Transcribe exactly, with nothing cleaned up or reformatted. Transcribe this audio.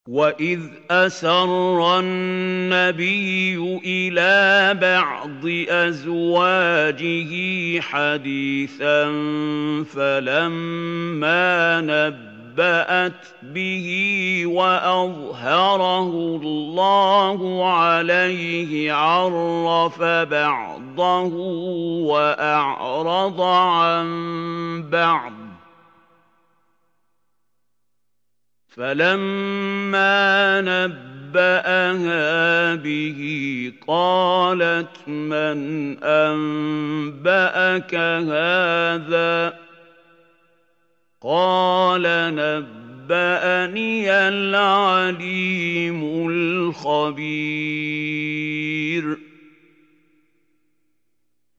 وَإِذْ أَسَرَّ النَّبِيُّ إِلَىٰ بَعْضِ أَزْوَاجِهِ حَدِيثًا فَلَمَّا نَبَّأَتْ بِهِ وَأَظْهَرَهُ اللَّهُ عَلَيْهِ عَرَّفَ بَعْضَهُ وَأَعْرَضَ عَن بَعْضٍ ۖ فَلَمَّا نَبَّأَهَا بِهِ قَالَتْ مَنْ أَنبَأَكَ هَٰذَا ۖ قَالَ نَبَّأَنِيَ الْعَلِيمُ الْخَبِيرُ